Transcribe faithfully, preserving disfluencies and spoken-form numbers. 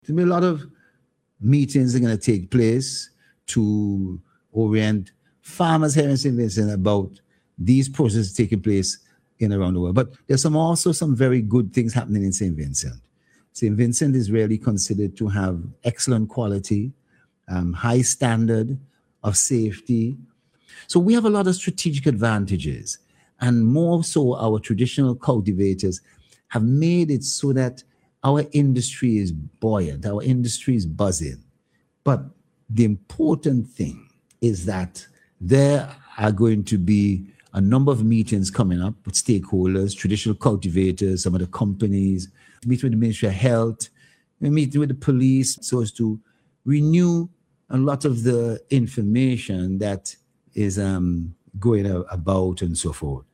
There'll be a lot of meetings that are going to take place to orient farmers here in Saint Vincent about these processes taking place in around the world. But there's some also some very good things happening in Saint Vincent. Saint Vincent is really considered to have excellent quality, um, high standard of safety. So we have a lot of strategic advantages, and more so our traditional cultivators have made it so that our industry is buoyant, our industry is buzzing. But the important thing is that there are going to be a number of meetings coming up with stakeholders, traditional cultivators, some of the companies, meet with the Ministry of Health, meet with the police, so as to renew a lot of the information that is um, going about and so forth.